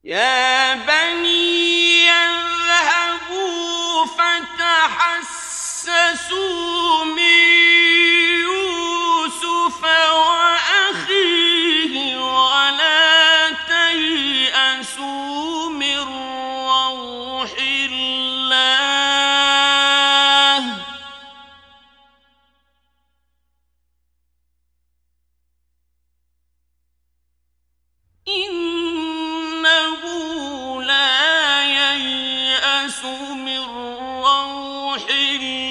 يا بني اذهبوا فتحسسوا من يوسف وأخيه ولا تيأسوا من روح الله إنه لا ييأس من روح الله